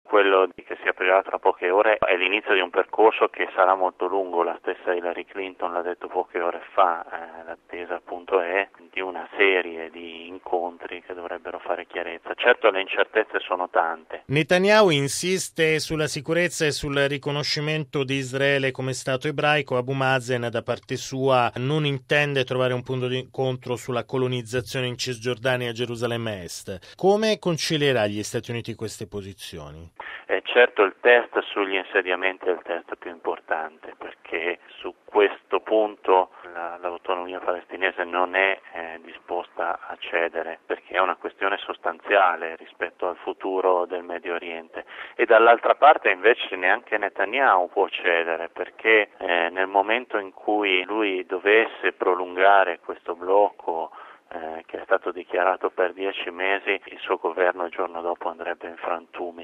Quello che si aprirà tra poche ore è l'inizio di un percorso che sarà molto lungo, la stessa Hillary Clinton l'ha detto poche ore fa, l'attesa appunto è di una serie di incontri che dovrebbero fare chiarezza. Certo le incertezze sono tante. Netanyahu insiste sulla sicurezza e sul riconoscimento di Israele come Stato ebraico. Abu Mazen da parte sua non intende trovare un punto di incontro sulla colonizzazione in Cisgiordania e Gerusalemme Est. Come concilierà gli Stati Uniti queste posizioni? Certo il test sugli insediamenti è il test più importante, perché su questo punto l'autonomia palestinese non è disposta a cedere, perché è una questione sostanziale rispetto al futuro del Medio Oriente, e dall'altra parte invece neanche Netanyahu può cedere, perché nel momento in cui lui dovesse prolungare questo blocco che è stato dichiarato per 10 mesi, il suo governo il giorno dopo andrebbe in frantumi.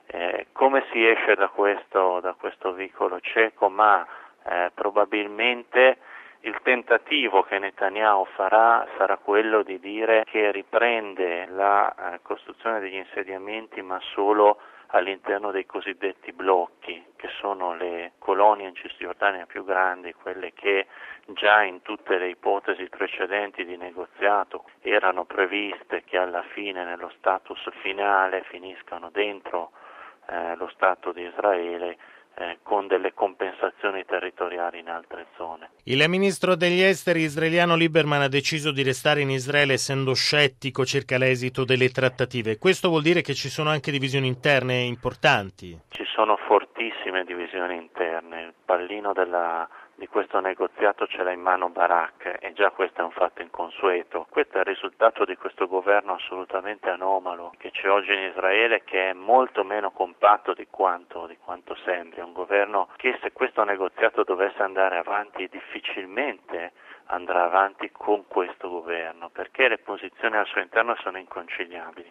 Come si esce da questo vicolo cieco? Ma probabilmente il tentativo che Netanyahu farà sarà quello di dire che riprende la costruzione degli insediamenti, ma solo all'interno dei cosiddetti blocchi, che sono le colonie in Cisgiordania più grandi, quelle che già in tutte le ipotesi precedenti di negoziato erano previste che alla fine, nello status finale, finiscano dentro lo Stato di Israele, con delle compensazioni territoriali in altre zone. Il ministro degli esteri israeliano Lieberman ha deciso di restare in Israele essendo scettico circa l'esito delle trattative. Questo vuol dire che ci sono anche divisioni interne importanti? Ci sono fortissime divisioni interne. Il pallino di questo negoziato ce l'ha in mano Barak, e già questo è un fatto inconsueto. Questo è il risultato di questo governo assolutamente anomalo che c'è oggi in Israele, che è molto meno compatto di quanto sembri. È un governo che, se questo negoziato dovesse andare avanti, difficilmente andrà avanti con questo governo, perché le posizioni al suo interno sono inconciliabili.